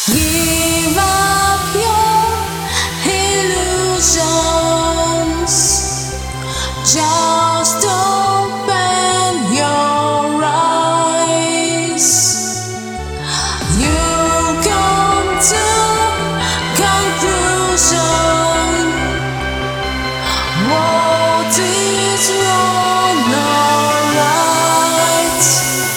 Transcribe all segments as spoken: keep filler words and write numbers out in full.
Give up your illusions. Just open your eyes. You come to conclusion. What is wrong or right?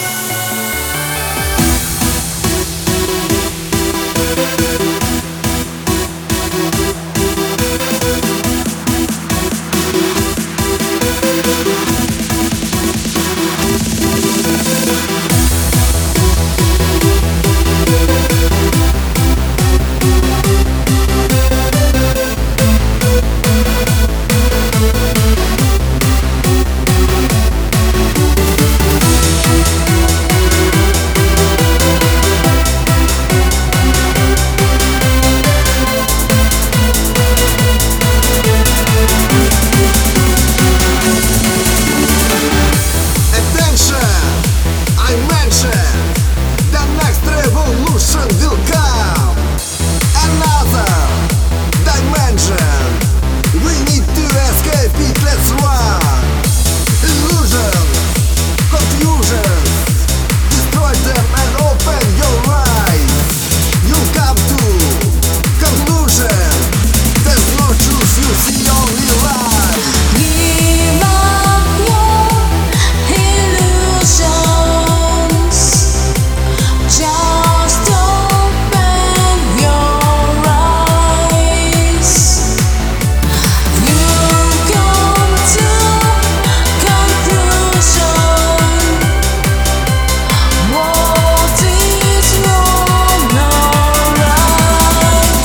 Will come another dimension. We need to escape it, let's run. Illusion, confusion, destroy them and open your eyes. You come to conclusion. There's no truth, you see only lies. Give up your illusions. Just open your eyes. You come to conclusion. What is wrong or right?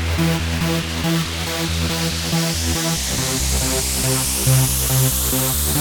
Thank you.